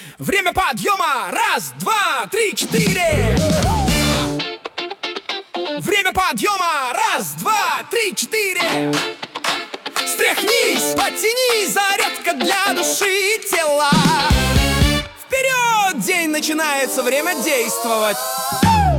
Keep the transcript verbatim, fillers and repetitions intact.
Время подъема! Раз, два, три, четыре! Время подъема! Раз, два, три, четыре! Встряхнись, потянись, зарядка для души и тела. Вперед! День начинается, время действовать.